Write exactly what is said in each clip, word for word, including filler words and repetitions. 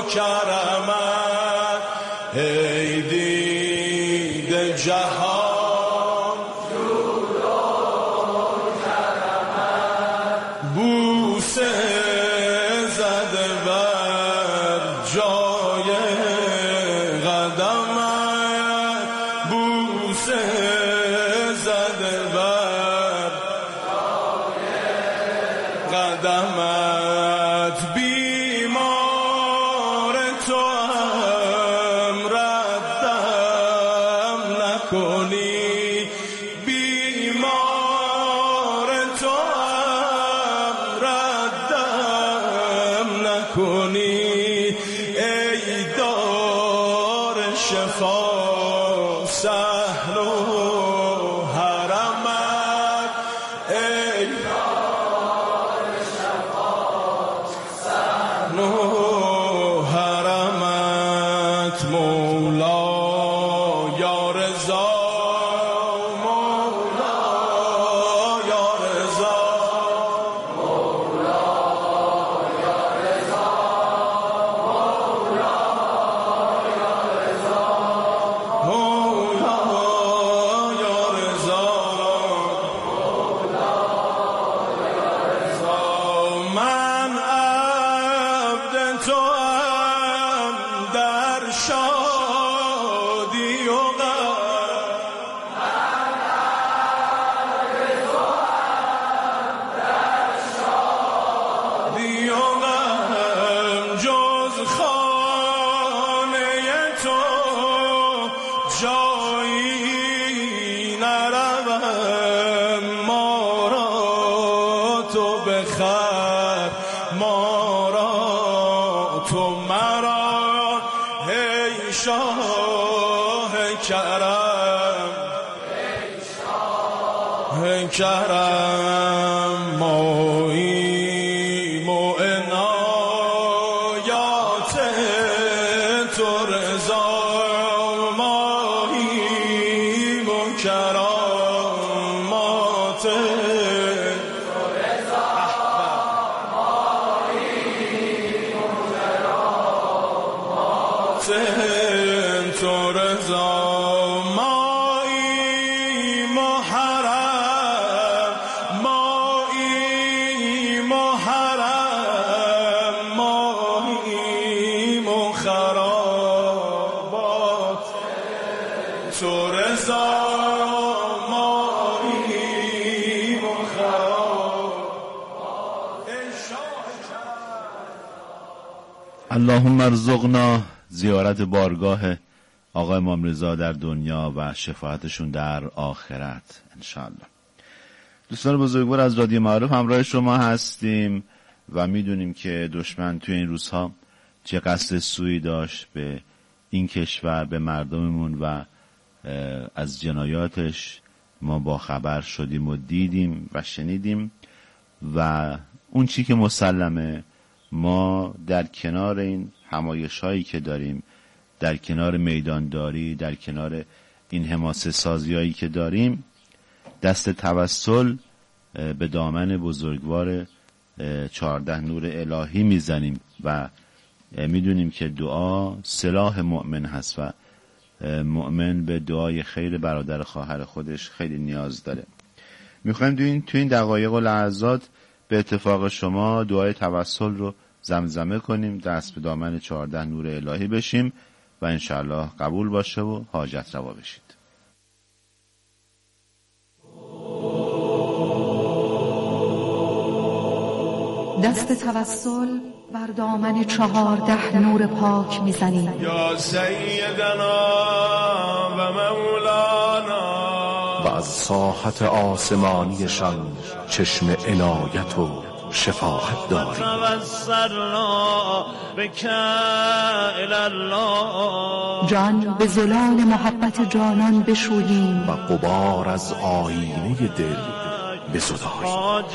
کرمت ای دیده جهان جود و کرمت بوسه زده بر جای قدمت بوسه زده بر جای قدمت بیمار تو هم ردم نکنی بیمار تو هم ردم نکنی ای دار شفا سهل و حرمت ای دار شفا سهل و حرمت مولا یا رضا مولا یا رضا مولا یا رضا مولا یا رضا مولا یا رضا مولا یا رضا من عبد تو هم در شادی و غم من عبد تو هم در شادی و غم جز خانه تو جایی نروم ما را تو بخر ما را تو مرا ای شاه کرم ای شاه کرم ماییم و عنایات تو رضا ماییم و کرامات تو رضا ماییم و کرامات تو رضا ماییم و حرم ماییم و حرم ماییم و خرابات تو رضا ماییم و خرابات ای شاه اللهم ارزقنا زیارت بارگاه آقا امام رضا در دنیا و شفاعتشون در آخرت انشاءالله. دوستان بزرگوار از رادیو معارف همراه شما هستیم و میدونیم که دشمن توی این روزها چه قصد سویی داشت به این کشور، به مردممون و از جنایاتش ما با خبر شدیم و دیدیم و شنیدیم و اون چی که مسلمه ما در کنار این همایش هایی که داریم، در کنار میدانداری، در کنار این حماسه سازی هایی که داریم، دست توسل به دامن بزرگوار چهارده نور الهی میزنیم و میدونیم که دعا سلاح مؤمن هست و مؤمن به دعای خیر برادر خواهر خودش خیلی نیاز داره. میخوایم تو این تو این دقایق و لحظات به اتفاق شما دعای توسل رو زمزمه کنیم، دست به دامن چهارده نور الهی بشیم و انشاءالله قبول باشه و حاجت روا بشید. دست توسل بر دامن چهارده نور پاک میزنیم. یا سیدنا و مولانا و از ساحت آسمانیشان چشم عنایت و شفاعت داریم. جان به زلال محبت جانان بشوییم و غبار از آینه دل بزداییم.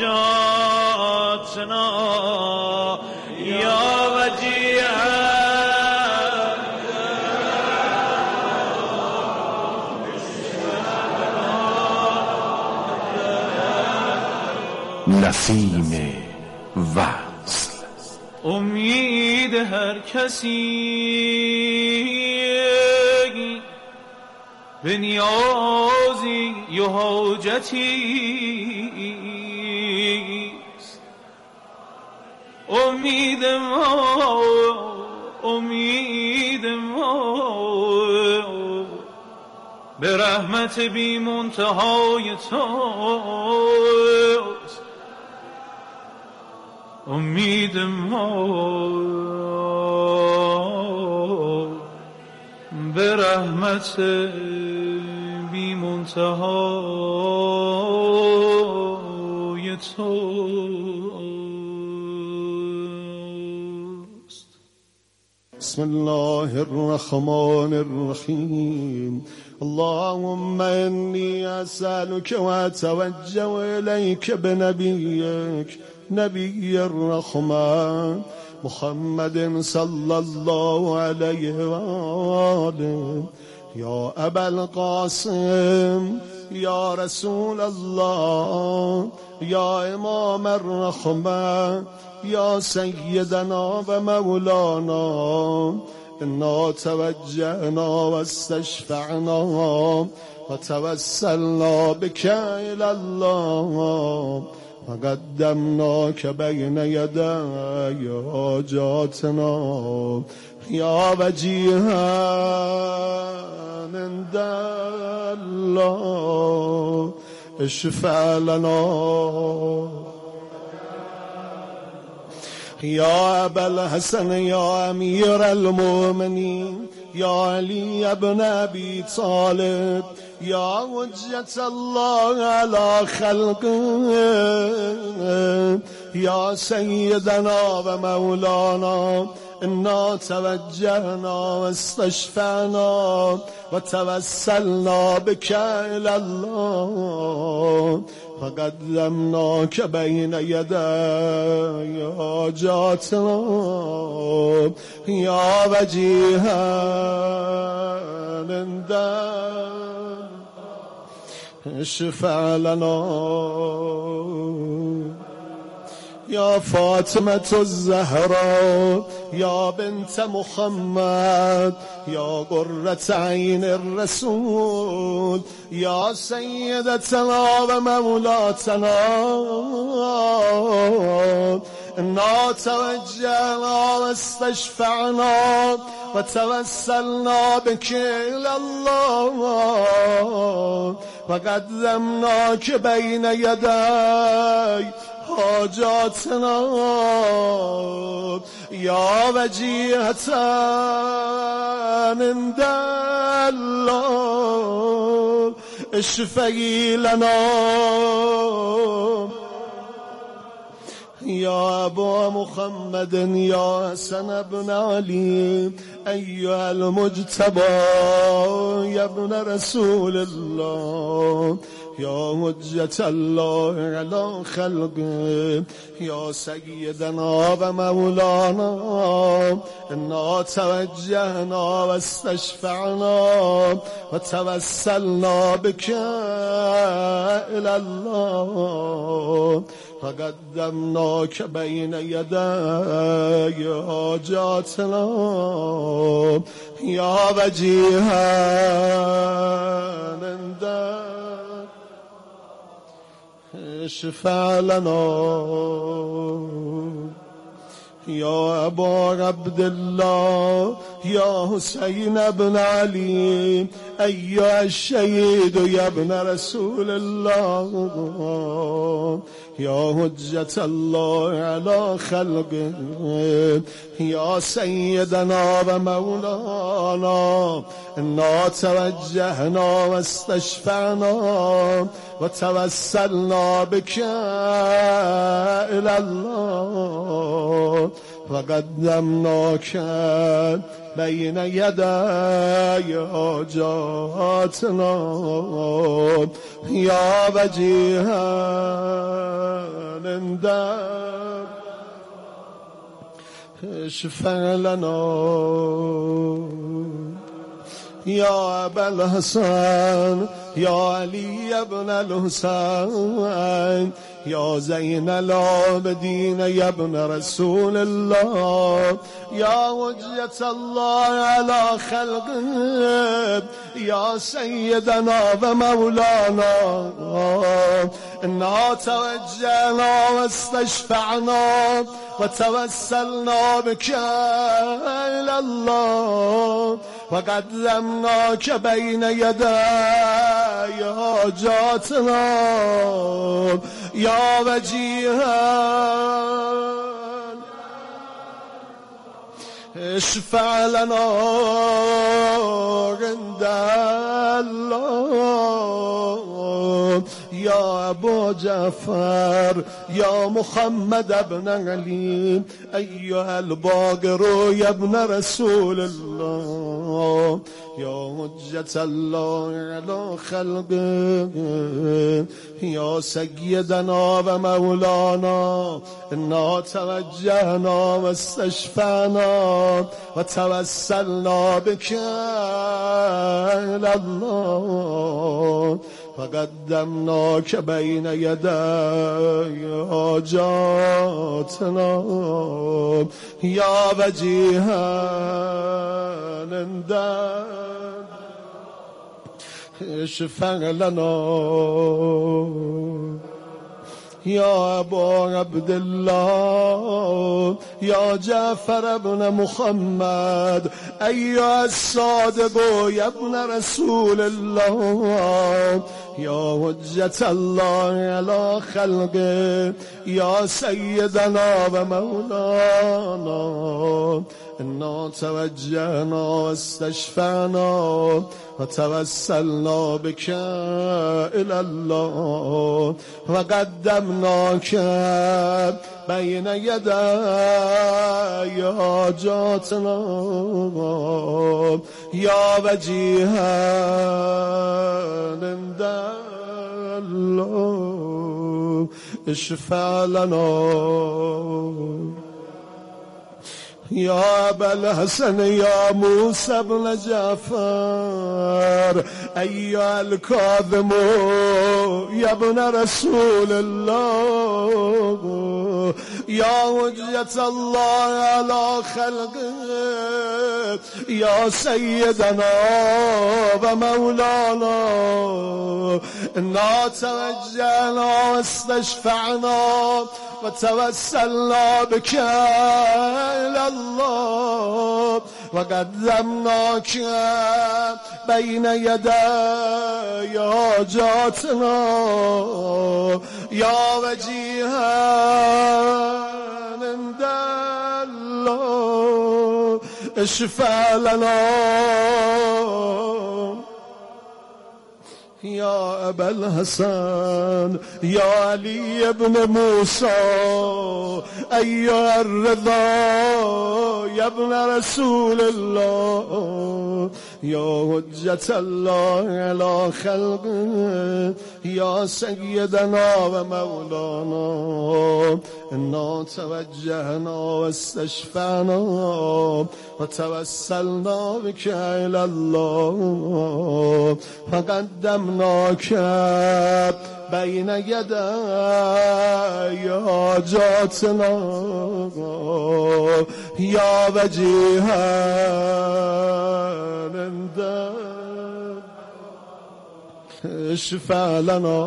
یا وجیه نسیم وصل امید هر کسی به نیازی و حاجتیست. امید ما امید ما به رحمت بی منتهای توست. امید ما به رحمت بی منتهای توست. بسم الله الرحمن الرحیم. اللهم إني أسألك وأتوجه إليك بنبيك نبي الرحمن محمد صلى الله عليه وآله. يا أبا القاسم يا رسول الله يا إمام الرحمة يا سيدنا ومولانا إنا توجهنا واستشفعنا وتوسلنا بك إلى الله وقدمناك بين يدي حاجاتنا يا وجيها عند الله اشفع لنا يا أبا الحسن يا أمير المؤمنين يا علي بن أبي طالب يا حجة الله على خلقه يا سيدنا ومولانا إنا توجهنا واستشفعنا وتوسلنا بك إلى الله فقدمناك بين يدي حاجاتنا يا وجيها عند اشفع لنا يا فاطمة الزهراء يا بنت محمد يا قرة عين الرسول يا سيدتنا ومولاتنا إنا توجهنا واستشفعنا وتوسلنا بك إلى الله وقدمناك بين يدي حاجاتنا يا وجيهة عند الله اشفعي لنا يا أبا محمد يا حسن بن علي أيها المجتبى يا ابن رسول الله يا حجة الله على خلقه يا سيدنا ومولانا إنا توجهنا واستشفعنا وتوسلنا بك إلى الله فقدمناك بين يدي حاجاتنا يا وجيها عندك اشفع لنا يا أبا عبد الله يا حسين بن علي أيها الشهيد يا ابن رسول الله يا حجة الله على خلقه يا سيدنا ومولانا إنا توجهنا واستشفعنا وتوسلنا بك إلى الله وقدمناك بين يدي حاجاتنا يا وجيها عندك اشفع لنا يا أبا الحسن يا علي بن الحسين يا زين العابدين يا ابن رسول الله يا وجهة الله على خلقه يا سيدنا ومولانا إنا توجهنا واستشفعنا وتوسلنا بك إلى الله وقدمناك بين يدي حاجاتنا يا وجيها اشفع لنا عند الله يا أبو جعفر يا محمد بن علي أيها الباقر يا ابن رسول الله يا حجة الله على خلقه يا سيدنا ومولانا إنا توجهنا واستشفعنا وتوسلنا بك إلى الله فقدمناك بين يدي حاجاتنا يا وجيها نندم اشفع لنا يا أبو عبد الله يا جعفر بن محمد أيها الصادق يا ابن رسول الله يا حجة الله على خلقه يا سيدنا ومولانا إنا توجهنا واستشفعنا وتوسلنا بك إلى الله وقدمناك بين يدي حاجاتنا يا وجيها عند الله اشفع لنا يا أبا الحسن يا موسى بن جعفر أيها الكاظم يا ابن رسول الله يا وجهة الله على خلقه يا سيدنا ومولانا إنا توجهنا واستشفعنا وتوسلنا بك إلى الله وقدمناك بين يدي حاجاتنا يا وجيها عند الله اشفع لنا يا أبا الحسن يا علي بن موسى أيها الرضا يا ابن رسول الله يا حجة الله على خلقه يا سيدنا ومولانا إنا توجهنا واستشفعنا وتوسلنا بك إلى الله فقدمناك بين يدي حاجاتنا يا وجيها عند اشفع لنا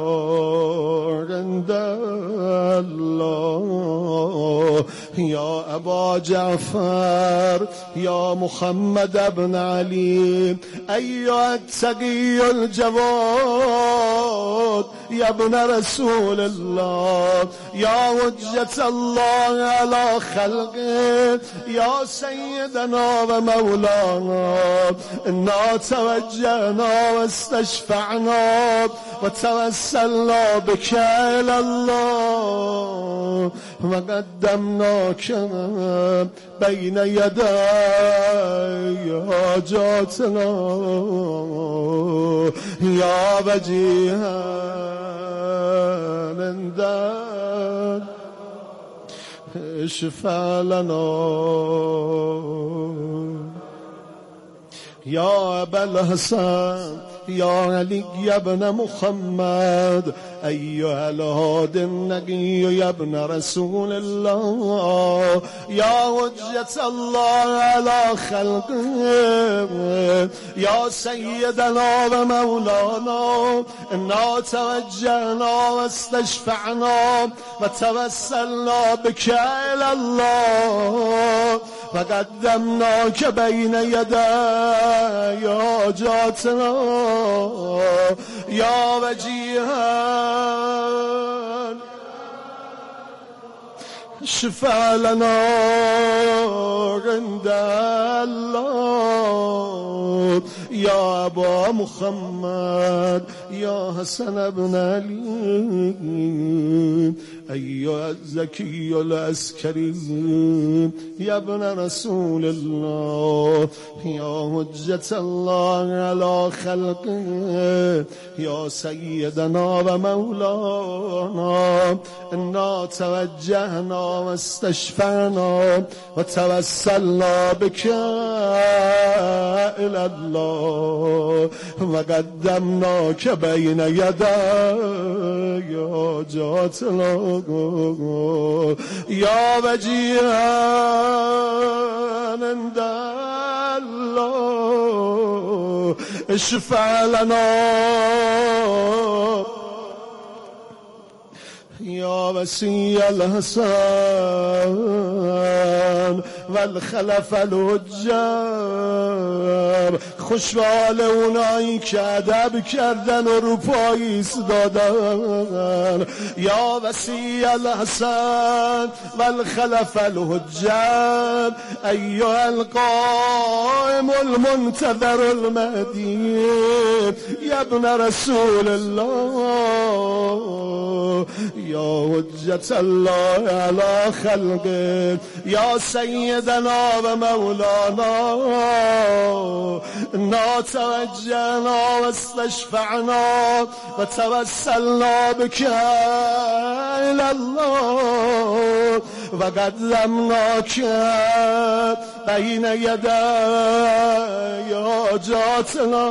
عند الله يا أبا جعفر يا محمد بن علي أيها التقي الجواد يا ابن رسول الله يا وجهة الله على خلقه يا سيدنا ومولانا إنا توجهنا واستشفعنا وتوسلنا بك إلى الله وقدمناك بين يدي حاجاتنا يا وجيها عند اشفع لنا يا أبا الحسن یا علی ابن محمد ایها الهادی النقی یا ابن رسول الله یا حجت الله علی خلقه یا سیدنا و مولانا انا توجهنا و استشفعنا و توسلنا بك الی الله و قدمناک بین یدی حاجاتنا یا وجیها شفع لنا عند الله یا ابا محمد یا حسن بن علی ایها الزکی العسکری یا ابن رسول الله یا حجت الله علی خلقه یا سیدنا و مولانا انا توجهنا و استشفعنا و توسلنا بك الی الله و قدمناک بین یدی حاجاتنا یا وجیها عند الله اشفع لنا یا وسیع الحسن والخلف الحجر خوشحال اونایی که ادب کردن و رو پاییس دادن یا وسیع الحسن والخلف الحجر ایها القائم المنتظر المهدی یا ابن رسول الله یا حجت الله علی خلقه یا سیدنا و مولانا نا توجهنا و استشفعنا و توسلنا بك الی الله و قدمناک بین یدی حاجاتنا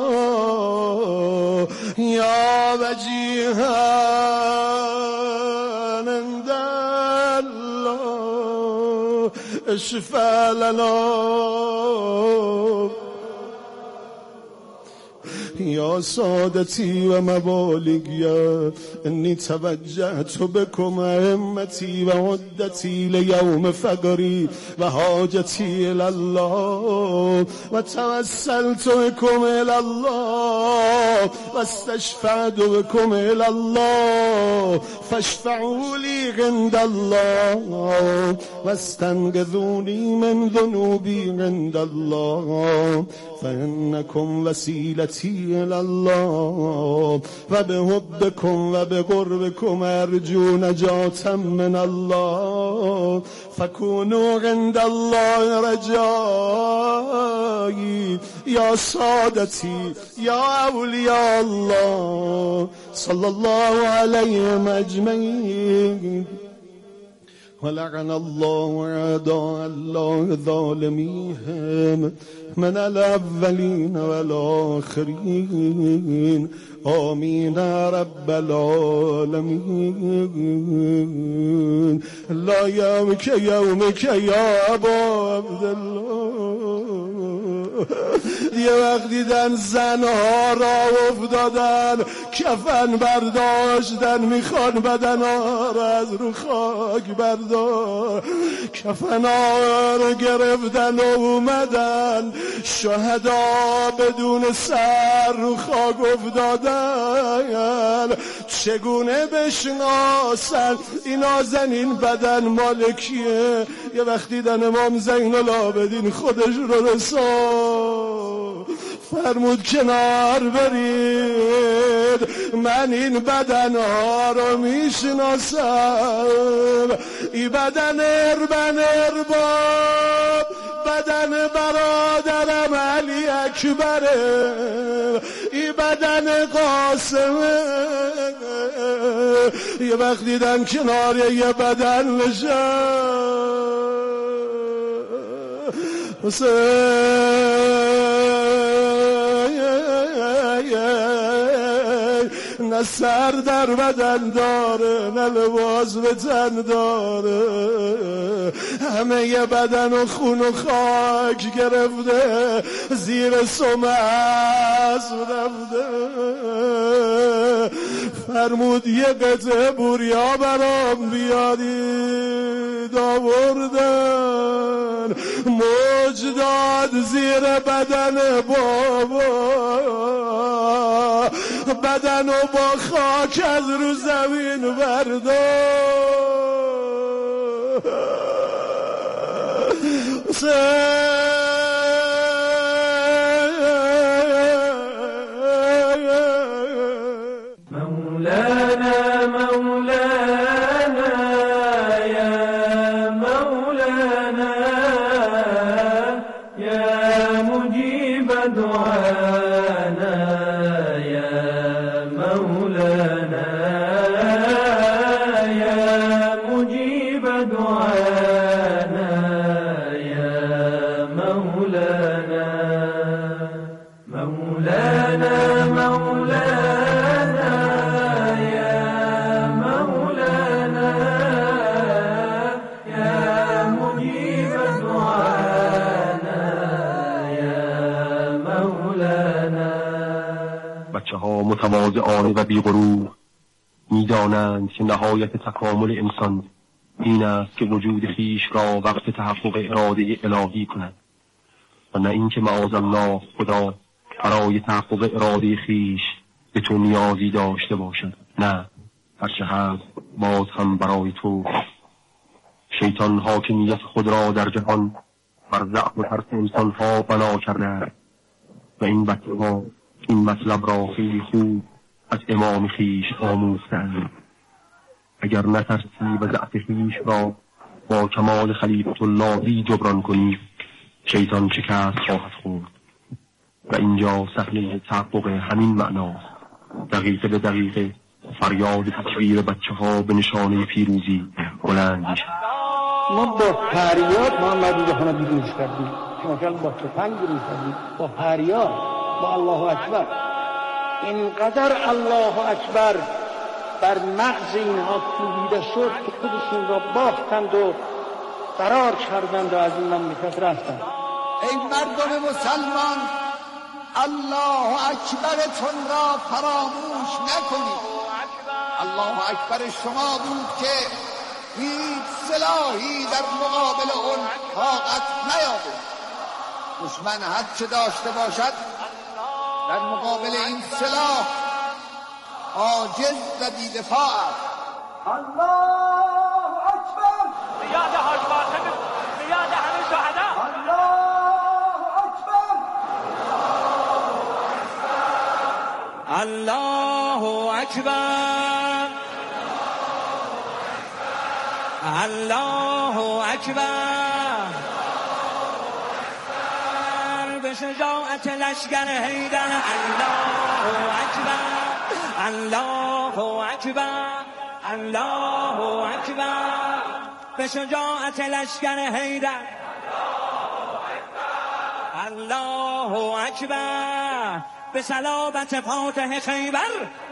یا وجیها عند الله اشفع لنا یا سادتی و مبالغی انی توجهت بکم همتی و عدتی لیوم فقری و حاجتی الله و توسلت بکم الی الله و استشفعت بکم الی الله فاشفعوا لی عند الله و استنقذونی من ذنوبی عند الله فإنكم وسيلتي إلى الله وبحبكم وبقربكم أرجو نجاة من الله فكونوا عند الله رجائي يا سادتي يا أولياء الله صلى الله عليهم أجمعين ولعن الله أعداء الله ظالميهم من الأولين والآخرين آمين رب العالمين لا يومك يومك يا أبا عبد الله یه وقت دیدن زنها را افتادن کفن برداشتن میخوان بدنها را از رو خاک بردار کفنها رو گرفتن و اومدن شهدا بدون سر رو خاک افتادن چگونه بشناسن اینا زنین بدن مالکیه یه وقت دیدن امام زین العابدین خودش رو رسان فرمود کنار برید من این بدنها رو میشناسم ای بدن اربن ارباب بدن برادرم علی اکبره ای بدن قاسمه یه وقت دیدن کنار یه بدن نشست حسین نه سر در بدن داره نه لباس به تن داره، همه ی بدن و خون و خاک گرفته زیر سم اسب رفته. فرمود یه قطعه بوریا برام بیارید، آوردن موج داد زیر بدن بابا، بدن و با خاک از رو زمین برداشت. مولانا مولانا يا مولانا يا مجيب دعانا يا مولانا يا مجيب دعانا يا مولانا مولانا مولانا يا مولانا يا مجيب دعانا يا مولانا. بچه ها متواضعانه و بی‌غرور می‌دانند که نهایت تکامل انسان این است که وجود خیش را وقت تحقق اراده الهی کند و نه اینکه معاذالله خدا برای تحقق اراده خیش به تو نیازی داشته باشد. نه، هرچه هست باز هم برای تو. شیطان حاکمیت خود را در جهان بر ضعف و ترس انسان‌ها بنا کرده است و این بچه ها این مطلب را خیلی خوب از امام خیش آموختند. اگر نترسی و ضعف خیش را با کمال خلیفة اللهی جبران کنی، شیطان شکست خواهد خورد و اینجا صحنه تحقق همین معناست. دقیقه به دقیقه فریاد تکبیر بچه ها به نشانه پیروزی بلند میشه. ما با فریاد محمد رضا خان پیروز کردیم، شما کل با تفنگ پیروز کردیم، با فریاد، با الله اکبر. اینقدر الله اکبر بر مغز اینها کوبیده شد که خودشون را باختند و فرار کردند و از این مملکت رفتند. ای مردم مسلمان، الله اکبرتون را فراموش نکنید. الله اکبر شما بود که هیچ سلاحی در مقابل اون طاقت نیابد. دشمن هر چه داشته باشد در مقابل این سلاح عاجز و بی‌دفاع است. الله اکبر. زیاد حاج قاسم، زیاد همه شهدا. الله اکبر. الله اکبر. به شجاعت لشکر حیدر. الله اکبر. الله اکبر. الله اکبر. به شجاعت لشکر حیدر. الله اکبر. به صلابت فاتح خیبر.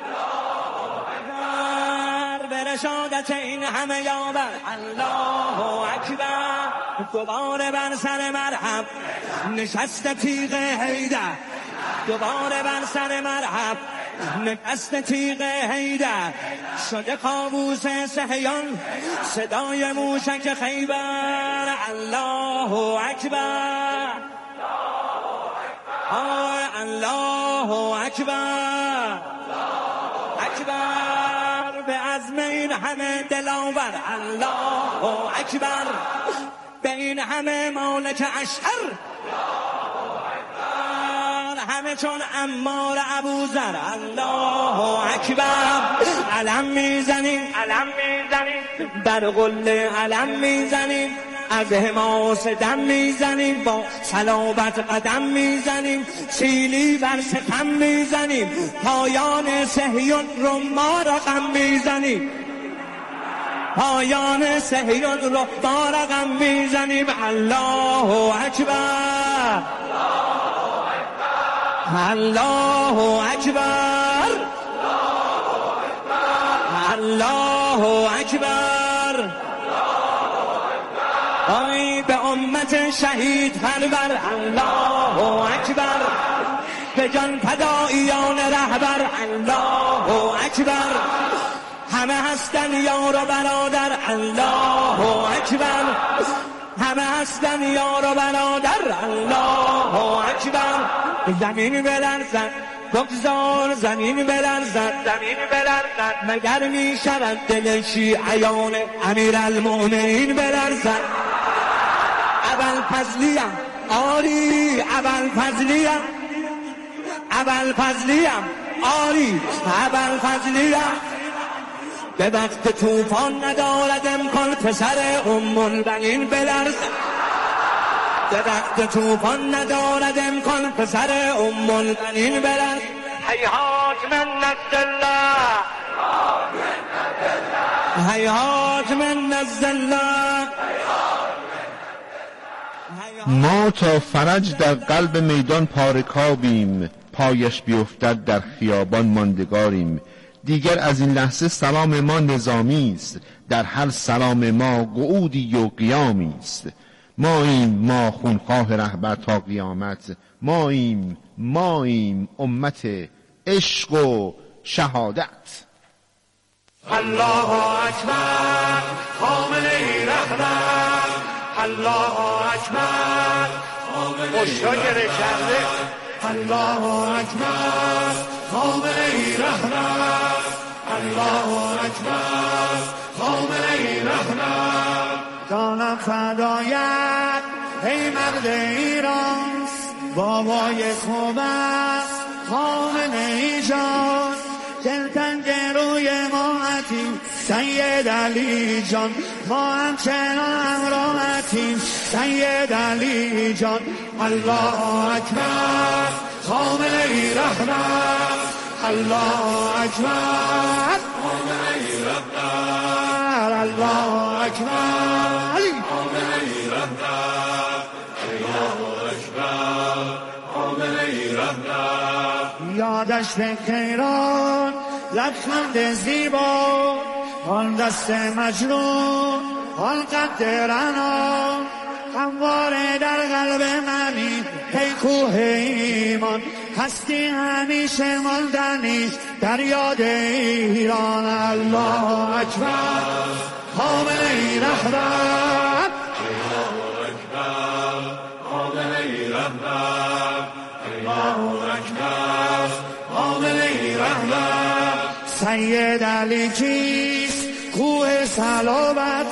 به رشادت این همه یاور. الله اکبر. دوباره بر سر مرحب نشست تیغ حیدر. دوباره بر سر مرحب نشست تیغ حیدر. شده کاووس صهیون صدای موشک خیبر. الله اکبر. الله اکبر. اکبر به عزم این همه دلاور. الله اکبر. به این همه مالک اشهر. همه چون عمار ابوذر. الله اکبر. علم میزنیم، علم میزنیم، در قله علم میزنیم، از حماس دم میزنیم، با صلابت قدم میزنیم، سیلی بر ستم میزنیم، پایان صهیون رو ما رقم میزنیم، پایان صهیون رو ما رقم میزنیم. الله اکبر. الله اکبر. الله اکبر آی به امت شهید هنبر الله اکبر به جان فداییان رهبر الله اکبر همه هستن یار و برادر الله اکبر همه هستن یار و برادر الله اکبر زمین بلرزد بگذار زمین بلرزد زمین بلرزد مگر می شود دل شیعیان امیر المؤمنین بلرزد اول فضلیم آری اول فضلیم اول فضلیم آری اول فضلیم به وقت توفان ندارد امکان پسر ام البنین بلرزد به وقت توفان ندارد امکان پسر ام البنین بلرزد هیهات من نزدالله هیهات من نزدالله ما تا فرج در قلب میدان پارکابیم پایش بیفتد در خیابان ماندگاریم دیگر از این لحظه سلام ما نظامی است در هر سلام ما قعودی و قیامی است ماییم ما خونخواه رهبر تا قیامت ماییم ماییم امت عشق و شهادت الله اکبر خامنه‌ای رهبر الله اکبر مشاگره کرده الله اکبر خامنه‌ای رهبر الله اکبر خامنه‌ای رهبر جانم فدایت ای مرد ایران بابای خوب است خامنه‌ای جان دلتنگ روی ماهتیم سید علی جان ما همچنان همراهتیم سید علی جان الله اکبر خامنه‌ای رهبر الله اکبر خامنه‌ای رهبر الله اکبر خامنه‌ای رهبر الله اکبر خامنه‌ای رهبر یادش بخیران لبخند زیبا آن دست مجنون آن قد رنا همواره در قلب منی ای کوه ایمان هستی همیشه ماندنی در یاد ایران الله اکبر خامنه‌ای رهبر الله اکبر خامنه‌ای رهبر الله اکبر خامنه‌ای رهبر سید علی کیست کوه صلابت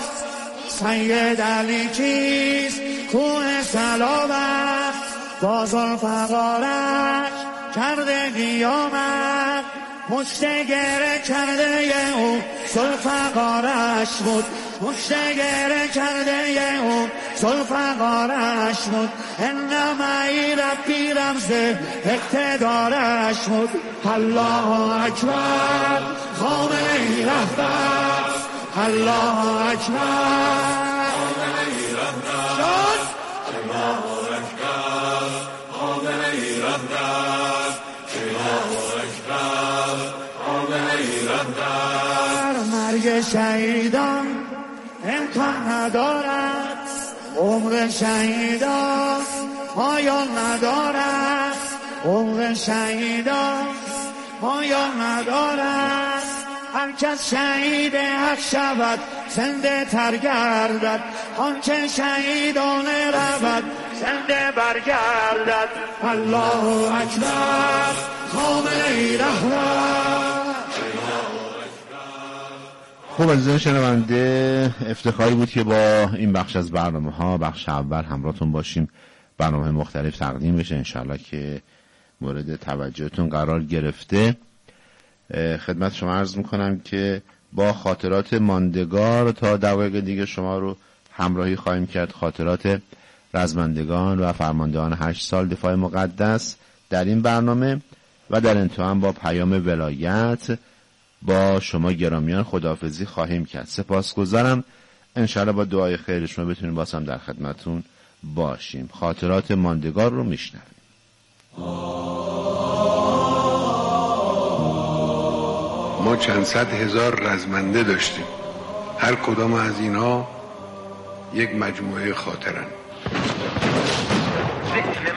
سید علی کیست کوه صلابت با ذوالفقارش کرده قیامت مشت گره کرده او ذوالفقارش بود مشت گره کرده او ذوالفقارش بود انما ربی رمز اقتدارش بود الله اکبر خامنه‌ای رهبر الله اکبر خامنه‌ای رهبر الله اکبر خامنه‌ای رهبر الله اکبر خامنه‌ای رهبر مرگ شهیدان امکان ندارد عمر شهیدان پایان ندارد عمر شهیدان پایان ندارد هر کس شهید حق شود زنده تر گردد آنچه شهیدانه رود زنده برگردد الله اکبر خامنه‌ای رهبر. خب عزیزان شنونده افتخاری بود که با این بخش از برنامه ها بخش اول همراهتون باشیم برنامه مختلف تقدیم بشه انشالله که مورد توجهتون قرار گرفته. خدمت شما عرض میکنم که با خاطرات ماندگار تا دقایق دیگه شما رو همراهی خواهیم کرد خاطرات رزمندگان و فرماندهان هشت سال دفاع مقدس در این برنامه و در انتها با پیام ولایت با شما گرامیان خداحافظی خواهیم کرد. سپاسگزارم انشالله با دعای خیر شما بتونیم باز هم در خدمتون باشیم. خاطرات ماندگار رو میشنویم. ما چند صد هزار رزمنده داشتیم. هر کدام از اینها یک مجموعه خاطرن.